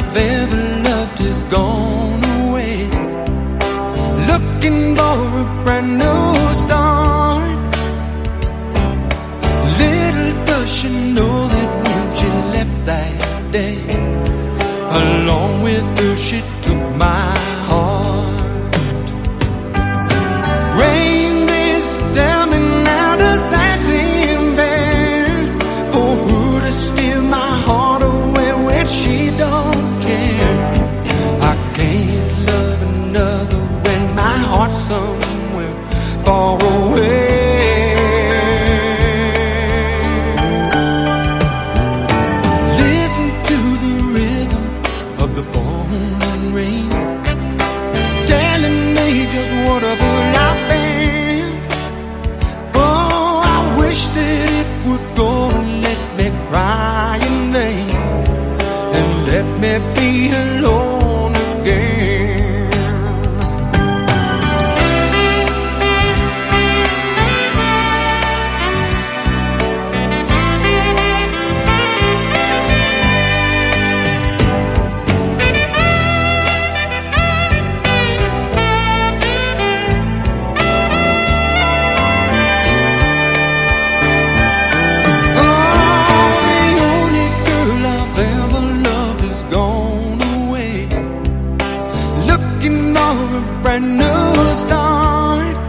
I've ever loved is gone away. Looking for a brand new start. Little does she know that when she left that day, along with her she took my heart. Rain is tell me now, does that seem fair? For her to steal my heart away when she don't care. I can't love another when my heart's somewhere far away. Listen to the rhythm of the falling rain, telling me just what a fool I've been. Oh, I wish that it would go and let me cry in vain, and let me be alone again. Brand new start.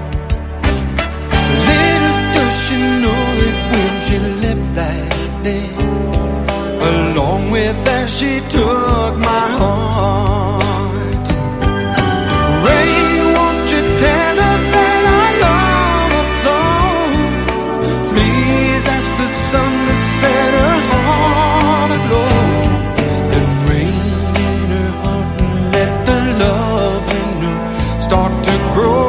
Little does she know that when she left that day, along with that she took my heart. Rain, won't you tell her that I love her so? Please ask the sun to set her heart aglow, and rain in her heart and let the love start to grow.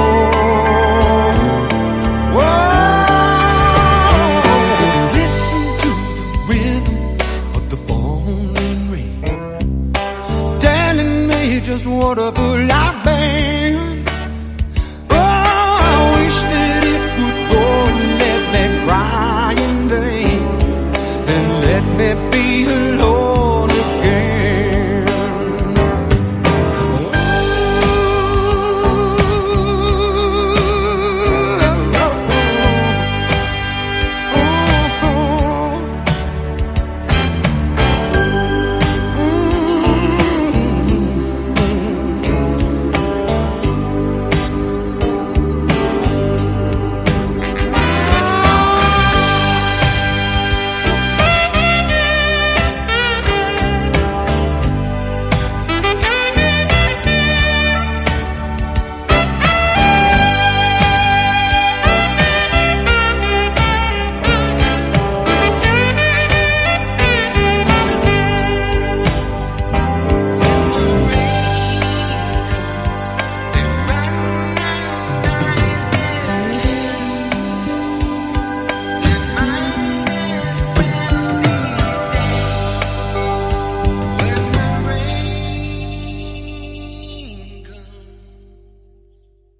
Whoa, listen to the rhythm of the falling rain, telling me just what a fool I've been. Oh, I wish that it would go and let me cry in vain, and let me be alone.